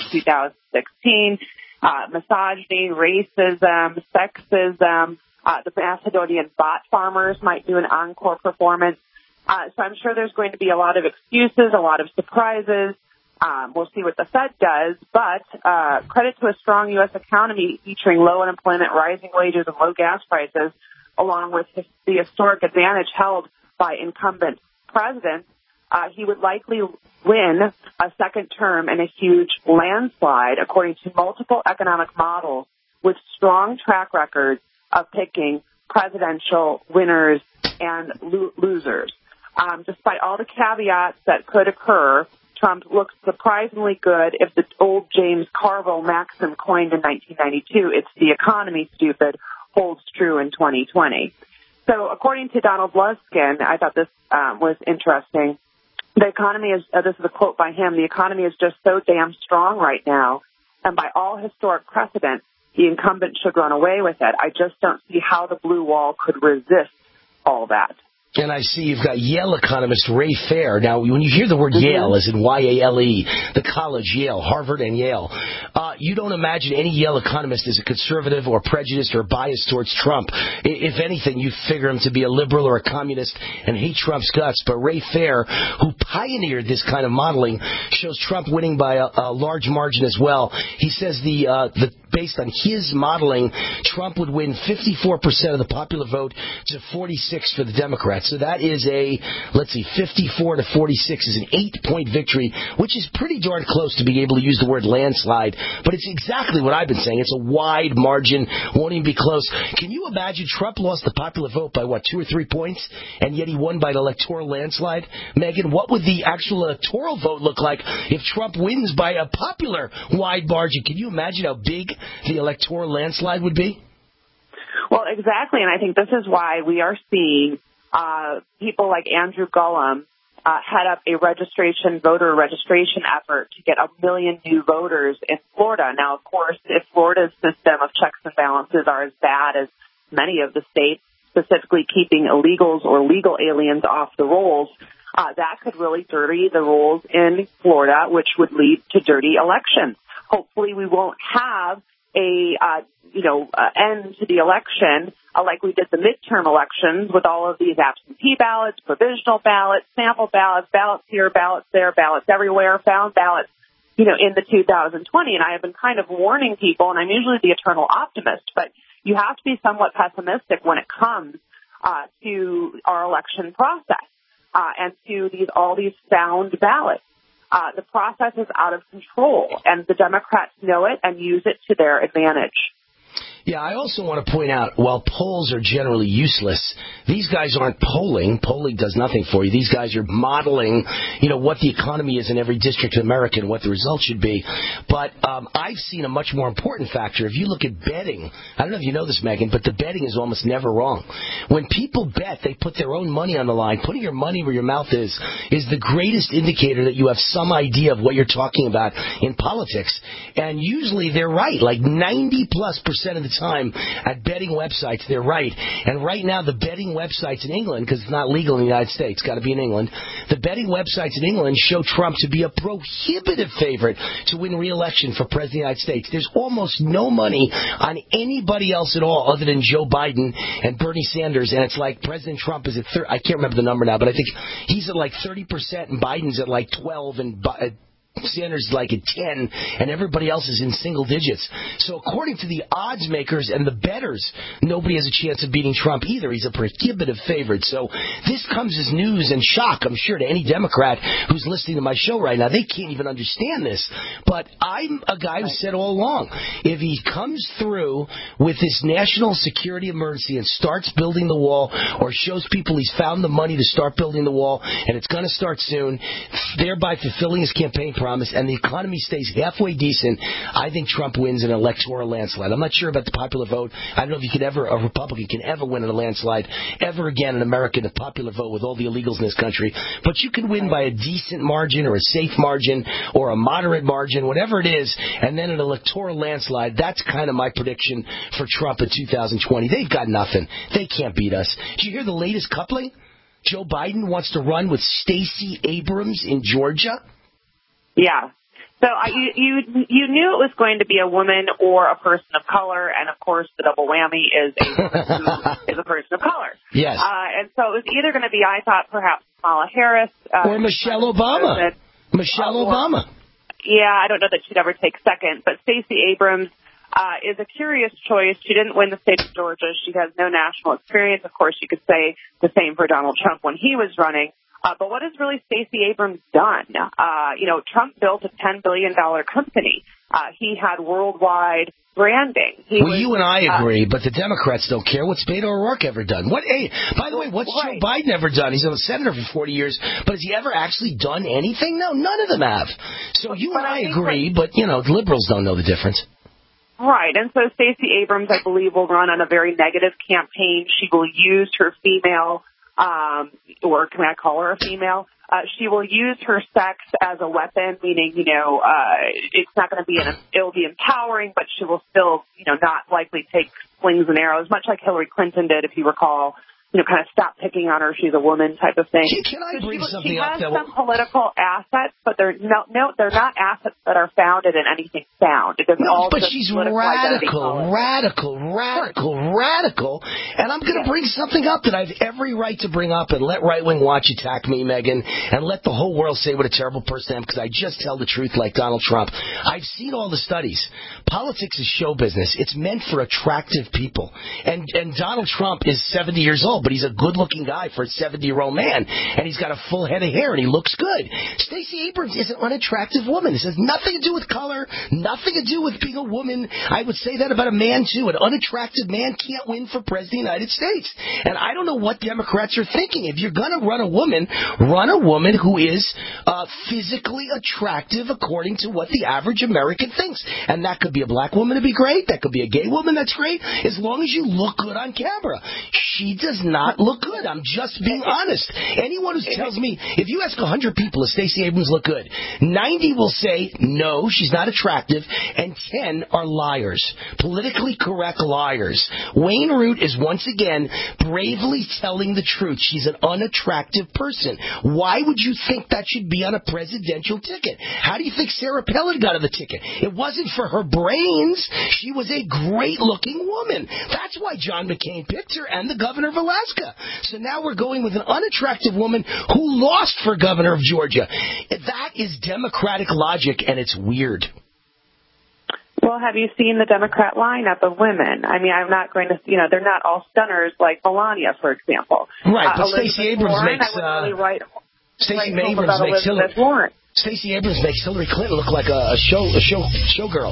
2016. Misogyny, racism, sexism. The Macedonian bot farmers might do an encore performance. So I'm sure there's going to be a lot of excuses, a lot of surprises. We'll see what the Fed does. But credit to a strong U.S. economy featuring low unemployment, rising wages, and low gas prices, along with the historic advantage held by incumbent presidents. He would likely win a second term in a huge landslide, according to multiple economic models with strong track records of picking presidential winners and losers. Despite all the caveats that could occur, Trump looks surprisingly good if the old James Carville maxim coined in 1992, "It's the economy, stupid," holds true in 2020. So according to Donald Luskin, I thought this was interesting. The economy is, this is a quote by him, the economy is just so damn strong right now, and by all historic precedent, the incumbent should run away with it. I just don't see how the blue wall could resist all that. And I see you've got Yale economist Ray Fair. Now, when you hear the word Yale, as in Y-A-L-E, the college, Yale, Harvard and Yale, you don't imagine any Yale economist is a conservative or prejudiced or biased towards Trump. If anything, you figure him to be a liberal or a communist and hate Trump's guts. But Ray Fair, who pioneered this kind of modeling, shows Trump winning by a large margin as well. He says based on his modeling, Trump would win 54% of the popular vote to 46% for the Democrats. So that is 54 to 46 is an 8-point victory, which is pretty darn close to being able to use the word landslide. But it's exactly what I've been saying. It's a wide margin, won't even be close. Can you imagine Trump lost the popular vote by, 2 or 3 points, and yet he won by an electoral landslide? Megan, what would the actual electoral vote look like if Trump wins by a popular wide margin? Can you imagine how big the electoral landslide would be? Well, exactly, and I think this is why we are seeing people like Andrew Gullum head up a voter registration effort to get 1 million new voters in Florida. Now, of course, if Florida's system of checks and balances are as bad as many of the states, specifically keeping illegals or legal aliens off the rolls, that could really dirty the rolls in Florida, which would lead to dirty elections. Hopefully we won't have end to the election like we did the midterm elections with all of these absentee ballots, provisional ballots, sample ballots, ballots here, ballots there, ballots everywhere, found ballots, in the 2020. And I have been kind of warning people, and I'm usually the eternal optimist, but you have to be somewhat pessimistic when it comes to our election process and to all these found ballots. The process is out of control, and the Democrats know it and use it to their advantage. Yeah, I also want to point out, while polls are generally useless, these guys aren't polling. Polling does nothing for you. These guys are modeling, what the economy is in every district in America and what the results should be. But I've seen a much more important factor. If you look at betting, I don't know if you know this, Megan, but the betting is almost never wrong. When people bet, they put their own money on the line. Putting your money where your mouth is the greatest indicator that you have some idea of what you're talking about in politics. And usually they're right, like 90+% of the time at betting websites, they're right. And right now, the betting websites in England, because it's not legal in the United States, got to be in England, the betting websites in England show Trump to be a prohibitive favorite to win re-election for President of the United States. There's almost no money on anybody else at all other than Joe Biden and Bernie Sanders, and it's like President Trump is at I can't remember the number now, but I think he's at like 30% and Biden's at like 12 and Sanders is like at 10, and everybody else is in single digits. So according to the odds makers and the bettors, nobody has a chance of beating Trump either. He's a prohibitive favorite. So this comes as news and shock, I'm sure, to any Democrat who's listening to my show right now. They can't even understand this. But I'm a guy who said all along, if he comes through with this national security emergency and starts building the wall, or shows people he's found the money to start building the wall, and it's going to start soon, thereby fulfilling his campaign promise, and the economy stays halfway decent, I think Trump wins an electoral landslide. I'm not sure about the popular vote. I don't know if a Republican can ever win in a landslide ever again in America, the popular vote with all the illegals in this country. But you can win by a decent margin or a safe margin or a moderate margin, whatever it is, and then an electoral landslide. That's kind of my prediction for Trump in 2020. They've got nothing. They can't beat us. Did you hear the latest coupling? Joe Biden wants to run with Stacey Abrams in Georgia. Yeah. So you knew it was going to be a woman or a person of color, and of course the double whammy is a woman who is a person of color. Yes. And so it was either going to be, I thought, perhaps Kamala Harris. Or Michelle Obama. Obama. Yeah, I don't know that she'd ever take second, but Stacey Abrams is a curious choice. She didn't win the state of Georgia. She has no national experience. Of course, you could say the same for Donald Trump when he was running. But what has really Stacey Abrams done? Trump built a $10 billion company. He had worldwide branding. You and I agree, but the Democrats don't care. What's Beto O'Rourke ever done? By the way, what's Joe Biden ever done? He's a senator for 40 years, but has he ever actually done anything? No, none of them have. So you and I agree, but, liberals don't know the difference. Right, and so Stacey Abrams, I believe, will run on a very negative campaign. She will use her female or can I call her a female? She will use her sex as a weapon, meaning, it's not going to be it'll be empowering, but she will still, not likely take slings and arrows, much like Hillary Clinton did, if you recall. Kind of stop picking on her. She's a woman type of thing. Can I bring something she up? She has some political assets, but they're not assets that are founded in anything sound. It doesn't all. But she's radical, and I'm going to bring something up that I have every right to bring up, and let right-wing watch attack me, Megan, and let the whole world say what a terrible person I am, because I just tell the truth like Donald Trump. I've seen all the studies. Politics is show business. It's meant for attractive people, and Donald Trump is 70 years old. But he's a good-looking guy for a 70-year-old man, and he's got a full head of hair, and he looks good. Stacey Abrams is an unattractive woman. This has nothing to do with color, nothing to do with being a woman. I would say that about a man, too. An unattractive man can't win for President of the United States. And I don't know what Democrats are thinking. If you're going to run a woman who is physically attractive according to what the average American thinks. And that could be a black woman to be great. That could be a gay woman that's great, as long as you look good on camera. She does not look good. I'm just being honest. Anyone who tells me, if you ask 100 people, does Stacey Abrams look good? 90 will say, no, she's not attractive, and 10 are liars. Politically correct liars. Wayne Root is once again bravely telling the truth. She's an unattractive person. Why would you think that should be on a presidential ticket? How do you think Sarah Palin got on the ticket? It wasn't for her brains. She was a great-looking woman. That's why John McCain picked her and the governor of Alaska. So now we're going with an unattractive woman who lost for governor of Georgia. That is Democratic logic, and it's weird. Well, have you seen the Democrat lineup of women? I mean, I'm not going to, they're not all stunners like Melania, for example. Right, but Stacey Abrams makes Stacey Abrams makes Hillary Clinton look like a showgirl.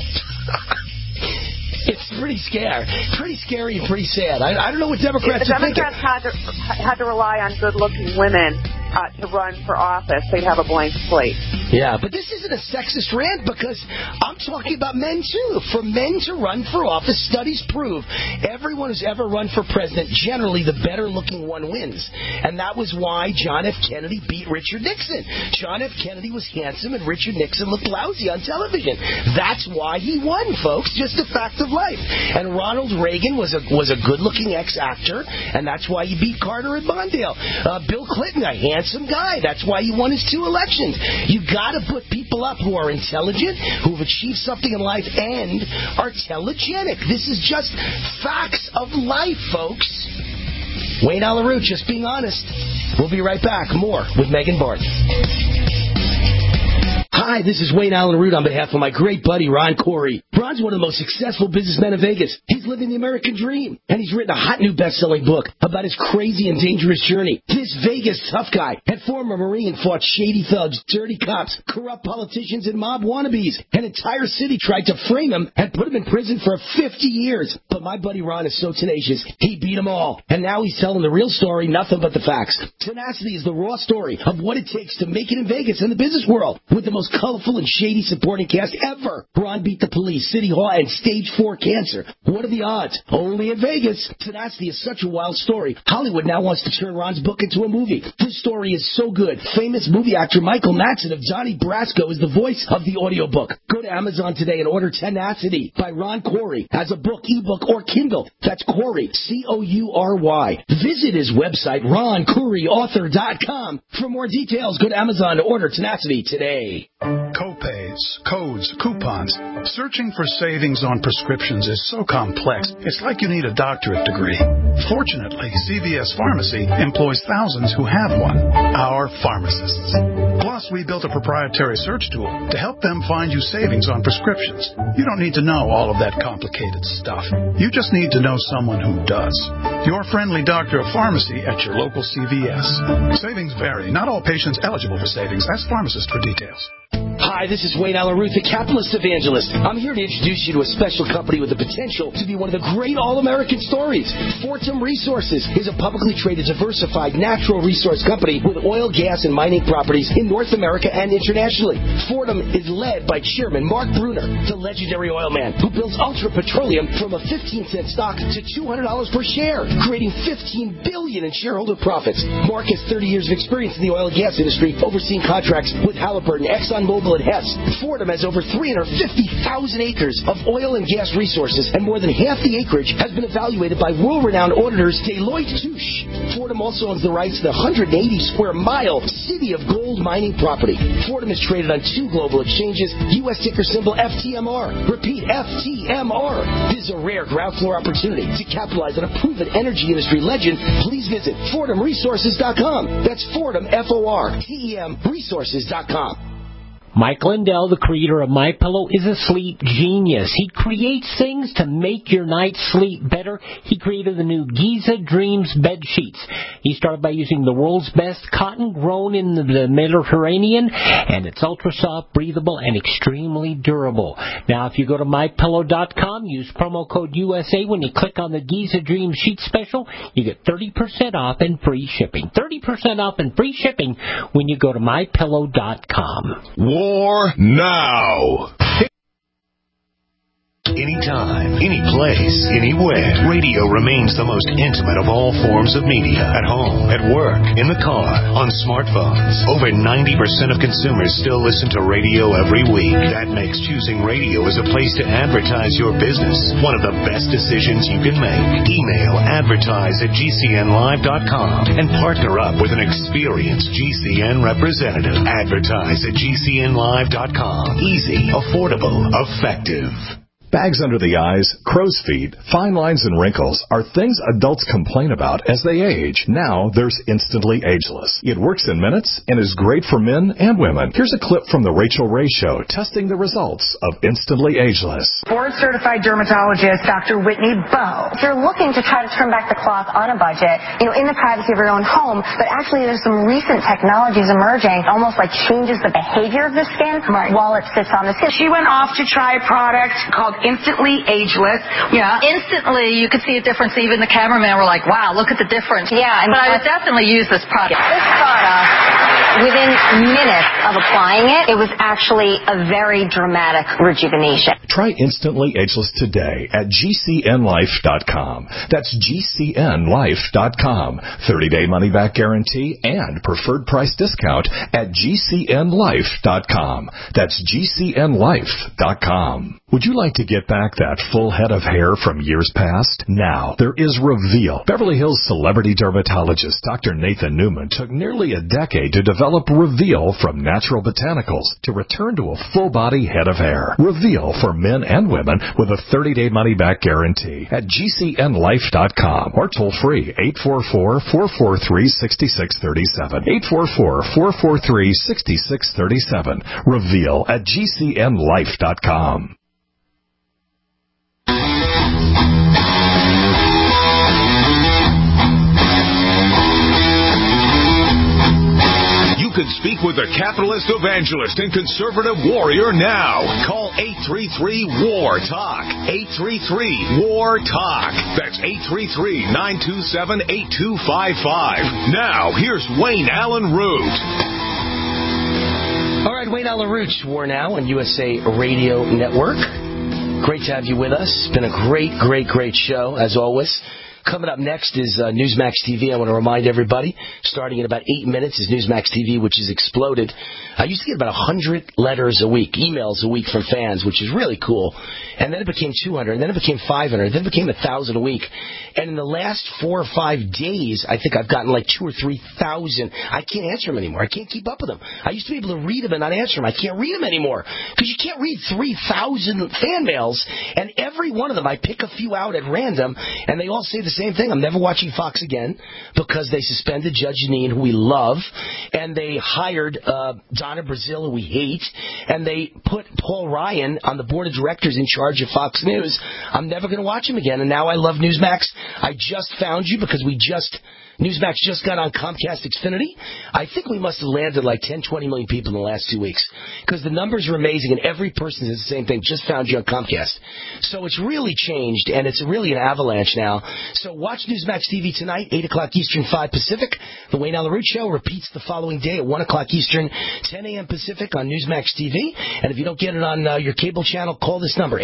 It's pretty scary and pretty sad. I don't know what Democrats are thinking. If the Democrats had to rely on good-looking women to run for office, they'd have a blank slate. Yeah, but this isn't a sexist rant because I'm talking about men, too. For men to run for office, studies prove everyone who's ever run for president, generally the better-looking one wins. And that was why John F. Kennedy beat Richard Nixon. John F. Kennedy was handsome and Richard Nixon looked lousy on television. That's why he won, folks. Just a fact of life. And Ronald Reagan was a good-looking ex-actor, and that's why he beat Carter and Mondale. Bill Clinton, a handsome guy. That's why he won his 2 elections. You got to put people up who are intelligent, who have achieved something in life, and are telegenic. This is just facts of life, folks. Wayne Allyn Root, just being honest. We'll be right back. More with Megan Barton. Hi, this is Wayne Allyn Root on behalf of my great buddy, Ron Corey. Ron's one of the most successful businessmen in Vegas. He's living the American dream, and he's written a hot new best-selling book about his crazy and dangerous journey. This Vegas tough guy had former Marine fought shady thugs, dirty cops, corrupt politicians, and mob wannabes. An entire city tried to frame him and put him in prison for 50 years. But my buddy Ron is so tenacious, he beat them all. And now he's telling the real story, nothing but the facts. Tenacity is the raw story of what it takes to make it in Vegas and the business world with the most colorful and shady supporting cast ever. Ron beat the police, City Hall, and stage 4 cancer. What are the odds? Only in Vegas. Tenacity is such a wild story. Hollywood now wants to turn Ron's book into a movie. This story is so good. Famous movie actor Michael Madsen of Donnie Brasco is the voice of the audiobook. Go to Amazon today and order Tenacity by Ron Corey as a book, ebook, or Kindle. That's Corey, C-O-U-R-Y. Visit his website, RonCoreyAuthor.com. For more details, go to Amazon to order Tenacity today. Copays, codes, coupons. Searching for savings on prescriptions is so complex, it's like you need a doctorate degree. Fortunately, CVS Pharmacy employs thousands who have one, our pharmacists. Plus, we built a proprietary search tool to help them find you savings on prescriptions. You don't need to know all of that complicated stuff. You just need to know someone who does. Your friendly doctor of pharmacy at your local CVS. Savings vary. Not all patients eligible for savings. Ask pharmacist for details. Hi, this is Wayne Allyn Root, the capitalist evangelist. I'm here to introduce you to a special company with the potential to be one of the great all-American stories. Fortum Resources is a publicly traded, diversified natural resource company with oil, gas, and mining properties in North America and internationally. Fortum is led by Chairman Mark Bruner, the legendary oil man who builds Ultra Petroleum from a 15-cent stock to $200 per share, creating $15 billion in shareholder profits. Mark has 30 years of experience in the oil and gas industry, overseeing contracts with Halliburton, ExxonMobil, and Hess. Fortum has over 350,000 acres of oil and gas resources, and more than half the acreage has been evaluated by world-renowned auditors Deloitte Touche. Fortum also owns the rights to the 180-square-mile City of Gold mining property. Fortum is traded on 2 global exchanges, U.S. ticker symbol FTMR. Repeat, FTMR. This is a rare ground floor opportunity to capitalize on a proven energy industry legend. Please visit FortumResources.com. That's Fortum, F-O-R-T-E-M, Resources.com. Mike Lindell, the creator of MyPillow, is a sleep genius. He creates things to make your night's sleep better. He created the new Giza Dreams bed sheets. He started by using the world's best cotton grown in the Mediterranean, and it's ultra soft, breathable, and extremely durable. Now, if you go to MyPillow.com, use promo code USA. When you click on the Giza Dreams sheet special, you get 30% off and free shipping. 30% off and free shipping when you go to MyPillow.com. War now. anytime, any place, anywhere. Radio remains the most intimate of all forms of media. At home, at work, in the car, on smartphones. Over 90% of consumers still listen to radio every week. That makes choosing radio as a place to advertise your business one of the best decisions you can make. Email advertise@gcnlive.com and partner up with an experienced GCN representative. Advertise at gcnlive.com. Easy, affordable, effective. Bags under the eyes, crow's feet, fine lines, and wrinkles are things adults complain about as they age. Now there's Instantly Ageless. It works in minutes and is great for men and women. Here's a clip from The Rachel Ray Show testing the results of Instantly Ageless. Board-certified dermatologist Dr. Whitney Bowe. If you're looking to try to turn back the clock on a budget, in the privacy of your own home, but actually there's some recent technologies emerging, almost like changes the behavior of the skin while it sits on the skin. She went off to try a product called Instantly Ageless. Yeah. Instantly, you could see a difference. Even the cameraman were like, wow, look at the difference. Yeah. But I would definitely use this product. This product, within minutes of applying it, it was actually a very dramatic rejuvenation. Try Instantly Ageless today at GCNlife.com. That's GCNlife.com. 30-day money-back guarantee and preferred price discount at GCNlife.com. That's GCNlife.com. Would you like to get back that full head of hair from years past? Now, there is Reveal. Beverly Hills celebrity dermatologist Dr. Nathan Newman took nearly a decade to develop Reveal from natural botanicals to return to a full-body head of hair. Reveal for men and women with a 30-day money-back guarantee at GCNlife.com or toll-free 844-443-6637. 844-443-6637. Reveal at GCNlife.com. You can speak with a capitalist evangelist and conservative warrior now. Call 833-WAR-TALK. 833-WAR-TALK. That's 833-927-8255. Now, here's Wayne Allen Root. All right, Wayne Allen Root, War Now on USA Radio Network. Great to have you with us. It's been a great show, as always. Coming up next is Newsmax TV. I want to remind everybody, starting in about 8 minutes is Newsmax TV, which has exploded. I used to get about 100 letters a week, emails a week from fans, which is really cool. And then it became 200, and then it became 500, then it became 1,000 a week. And in the last 4 or 5 days, I think I've gotten like 2,000 or 3,000. I can't answer them anymore. I can't keep up with them. I used to be able to read them and not answer them. I can't read them anymore because you can't read 3,000 fan mails. And every one of them, I pick a few out at random, and they all say the same thing. I'm never watching Fox again because they suspended Judge Jeanine, who we love, and they hired Donna Brazile, who we hate, and they put Paul Ryan on the board of directors in charge of Fox News. I'm never going to watch him again, and now I love Newsmax. I just found you because Newsmax just got on Comcast Xfinity. I think we must have landed like 10, 20 million people in the last 2 weeks because the numbers are amazing, and every person says the same thing, just found you on Comcast. So it's really changed, and it's really an avalanche now. So watch Newsmax TV tonight, 8 o'clock Eastern, 5 Pacific. The Wayne Allen Root Show repeats the following day at 1 o'clock Eastern, 10 a.m. Pacific on Newsmax TV. And if you don't get it on your cable channel, call this number,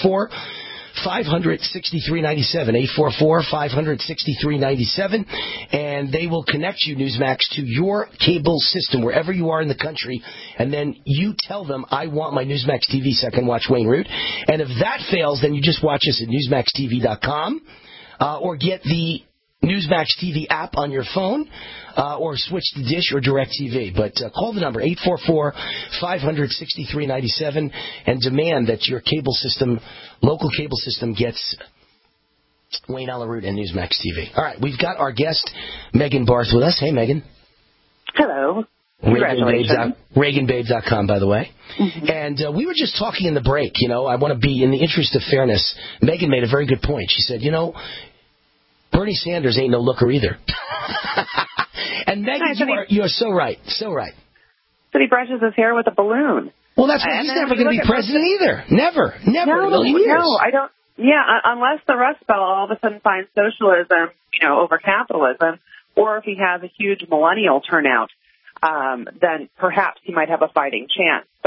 844-500-6397, 844-500-6397, and they will connect you, Newsmax, to your cable system wherever you are in the country, and then you tell them, I want my Newsmax TV so I can watch Wayne Root. And if that fails, then you just watch us at NewsmaxTV.com, or get the Newsmax TV app on your phone, or switch to Dish or DirecTV. But call the number, 844-500-6397, and demand that your cable system, local cable system, gets Wayne Allen Root and Newsmax TV. All right, we've got our guest, Megan Barth, with us. Hey, Megan. Hello. Congratulations. ReaganBabes.com, by the way. Mm-hmm. And we were just talking in the break, I want to be, in the interest of fairness, Megan made a very good point. She said, Bernie Sanders ain't no looker either. And Megan, you're so right. So right. But he brushes his hair with a balloon. Well, that's why he's never going to be president either. Never in a million years. No, I don't. Yeah, unless the Rust Belt all of a sudden finds socialism, over capitalism, or if he has a huge millennial turnout, then perhaps he might have a fighting chance. But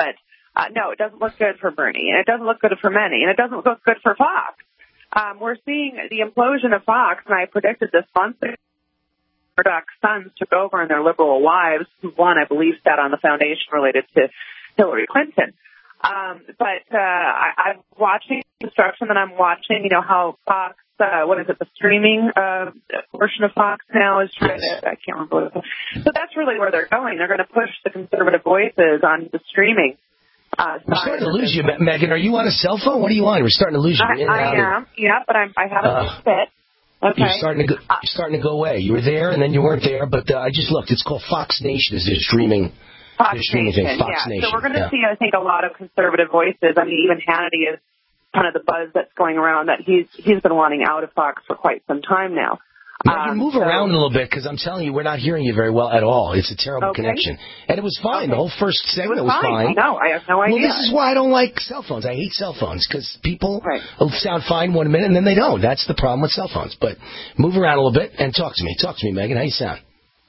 No, it doesn't look good for Bernie, and it doesn't look good for many, and it doesn't look good for Fox. We're seeing the implosion of Fox, and I predicted this months ago. Murdoch's sons took over, and their liberal wives, who one, I believe, sat on the foundation related to Hillary Clinton. But I'm watching destruction, and I'm watching, how Fox, the streaming portion of Fox now is trying to, I can't remember. So that's really where they're going. They're going to push the conservative voices on the streaming. We're starting to lose you, Megan. Are you on a cell phone? What are you on? We're starting to lose you. I am, but I have a fit. Okay. You're starting to go away. You were there, and then you weren't there, but I just looked. It's called Fox Nation. Is their streaming thing. Fox Nation. So we're going to see, I think, a lot of conservative voices. I mean, even Hannity is kind of the buzz that's going around that he's been wanting out of Fox for quite some time now. You move around a little bit, because I'm telling you, we're not hearing you very well at all. It's a terrible connection. And it was fine. The whole first segment was fine. No, I have no idea. Well, this is why I don't like cell phones. I hate cell phones, because people sound fine 1 minute, and then they don't. That's the problem with cell phones. But move around a little bit and talk to me. Talk to me, Megan. How you sound?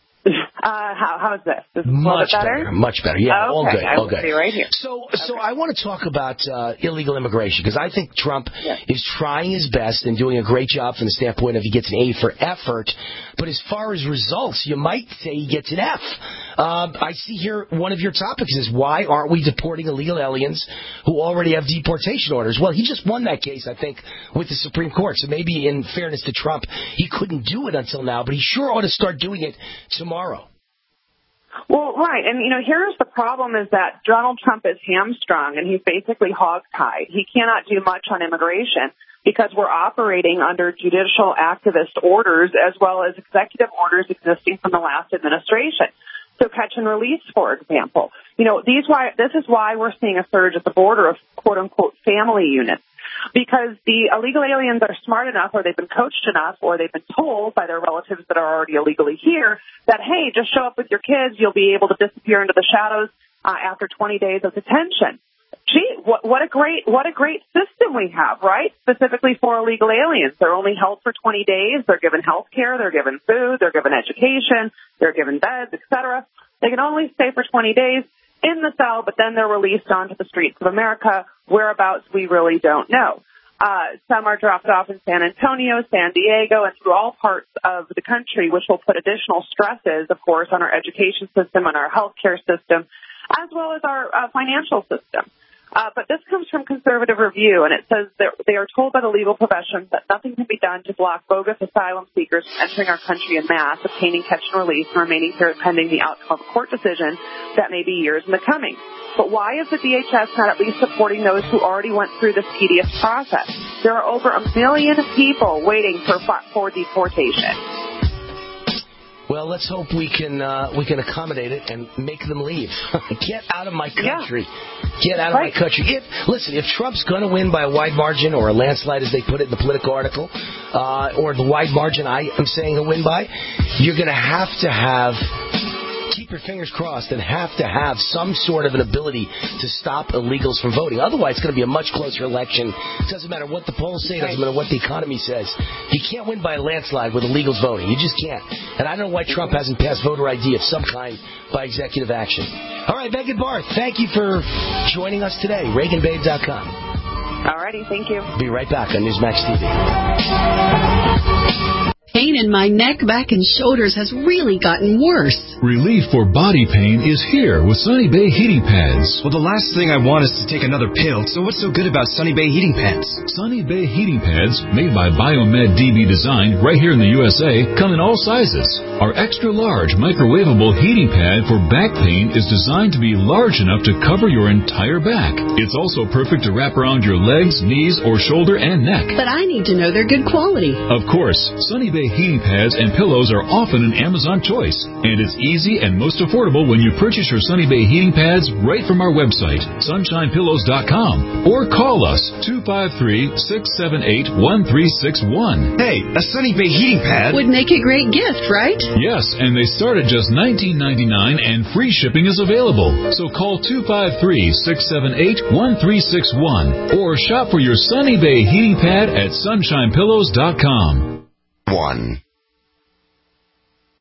How is this? Is this much better? Much better. Yeah, all good. All good. Right here. So I want to talk about illegal immigration, because I think Trump is trying his best and doing a great job from the standpoint of he gets an A for effort. But as far as results, you might say he gets an F. I see here one of your topics is, why aren't we deporting illegal aliens who already have deportation orders? Well, he just won that case, I think, with the Supreme Court. So maybe in fairness to Trump, he couldn't do it until now, but he sure ought to start doing it tomorrow. Well, right. And, here's the problem is that Donald Trump is hamstrung, and he's basically hogtied. He cannot do much on immigration because we're operating under judicial activist orders as well as executive orders existing from the last administration. So catch and release, for example. This is why we're seeing a surge at the border of quote-unquote family units. Because the illegal aliens are smart enough, or they've been coached enough, or they've been told by their relatives that are already illegally here that, hey, just show up with your kids, you'll be able to disappear into the shadows after 20 days of detention. Gee, what a great system we have, right? Specifically for illegal aliens. They're only held for 20 days. They're given health care. They're given food. They're given education. They're given beds, etc. They can only stay for 20 days in the cell, but then they're released onto the streets of America. Whereabouts, we really don't know. Some are dropped off in San Antonio, San Diego, and through all parts of the country, which will put additional stresses, of course, on our education system, on our healthcare system, as well as our financial system. But this comes from Conservative Review, and it says they are told by the legal profession that nothing can be done to block bogus asylum seekers from entering our country en masse, obtaining catch and release, and remaining here pending the outcome of a court decision that may be years in the coming. But why is the DHS not at least supporting those who already went through this tedious process? There are over 1 million people waiting for deportation. Well, let's hope we can accommodate it and make them leave. Get out of my country. Get out of my country. If Trump's going to win by a wide margin, or a landslide, as they put it in the Politico article, or the wide margin I am saying he'll win by, you're going to have keep your fingers crossed and have to have some sort of an ability to stop illegals from voting. Otherwise, it's going to be a much closer election. It doesn't matter what the polls say. It doesn't matter what the economy says. You can't win by a landslide with illegals voting. You just can't. And I don't know why Trump hasn't passed voter ID of some kind by executive action. All right, Megan Barth, thank you for joining us today. ReaganBabe.com. All righty, thank you. Be right back on Newsmax TV. Pain in my neck, back, and shoulders has really gotten worse. Relief for body pain is here with Sunny Bay heating pads. Well, the last thing I want is to take another pill, so what's so good about Sunny Bay heating pads? Sunny Bay heating pads, made by Biomed DB Design right here in the USA, come in all sizes. Our extra-large microwavable heating pad for back pain is designed to be large enough to cover your entire back. It's also perfect to wrap around your legs, knees, or shoulder and neck. But I need to know they're good quality. Of course, Sunny Bay heating pads and pillows are often an Amazon choice, and it's easy and most affordable when you purchase your Sunny Bay heating pads right from our website, sunshinepillows.com, or call us 253-678-1361. Hey, a Sunny Bay heating pad would make a great gift, right? Yes, and they start at just $19.99 and free shipping is available. So call 253-678-1361 or shop for your Sunny Bay heating pad at sunshinepillows.com. 1.